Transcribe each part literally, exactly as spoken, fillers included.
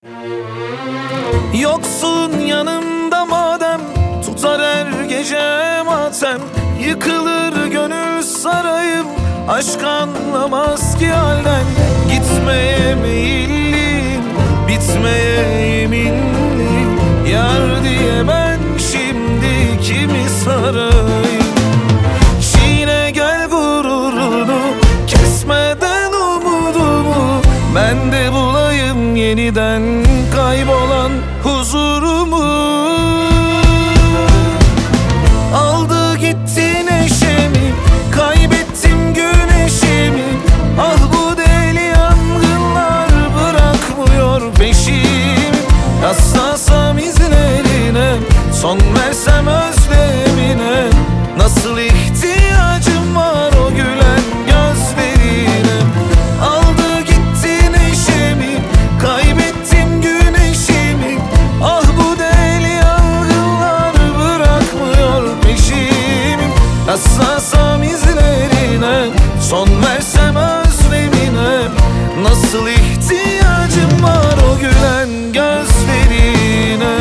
Yoksun yanımda madem, tutar her gece matem. Yıkılır gönül sarayım, aşk anlamaz ki halden. Gitmeye meyilliyim, bitmeye yeminliyim. Yar diye ben şimdi kimi sarayım? Çiğne gel gururunu, kesmeden umudumu. Ben de bulayım yeniden kaybolan huzurumu. Aldı gitti neşemi, kaybettim güneşimi. Ah bu deli yangınlar bırakmıyor peşimi. Rastlasam izlerine, son versem özlemine. Nasıl ihtiyacım var o gülen gözlerine. Aldı gitti neşemi, kaybettim güneşimi. Ah bu deli yangınlar bırakmıyor peşimi. Rastlasam izlerine, son versem özlemine. Nasıl ihtiyacım var o gülen gözlerine.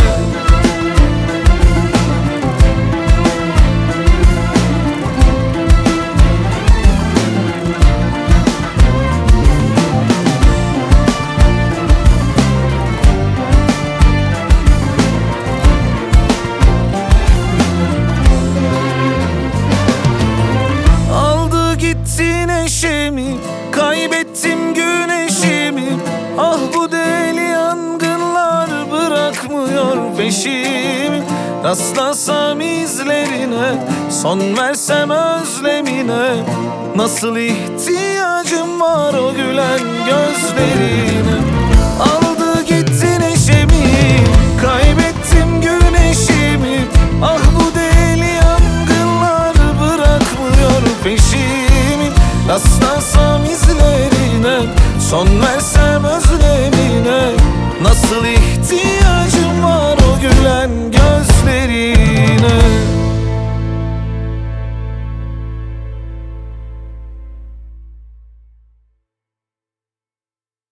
Aldı gitti neşemi, kaybettim güneşimi. Ah bu deli yangınlar bırakmıyor peşimi. Rastlasam izlerine, son versem özlemine. Nasıl ihtiyacım var o gülen gözlerine.